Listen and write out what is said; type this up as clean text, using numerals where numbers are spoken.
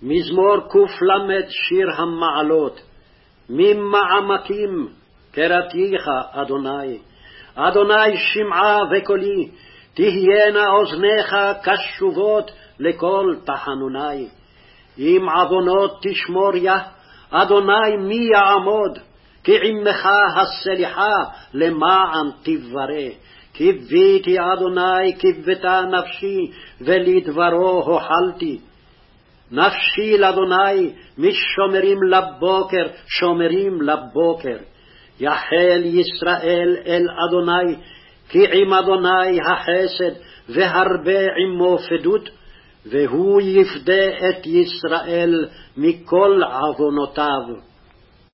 מזמור ק"ל שיר המעלות. ממעמקים קראתיך אדוני. אדוני שמעה וקולי, תהיינה אוזניך קשובות לכל תחנוני. אם עוונות תשמור יה, אדוני מי יעמוד? כי עמך הסליחה למען תברא. קיוויתי אדוני קיוותה נפשי, ולדברו הוחלתי. נפשי לאדוני משומרים לבוקר, שומרים לבוקר. יחל ישראל אל אדוני, כי עם אדוני החסד, והרבה עמו פדות, והוא יפדה את ישראל מכל עוונותיו.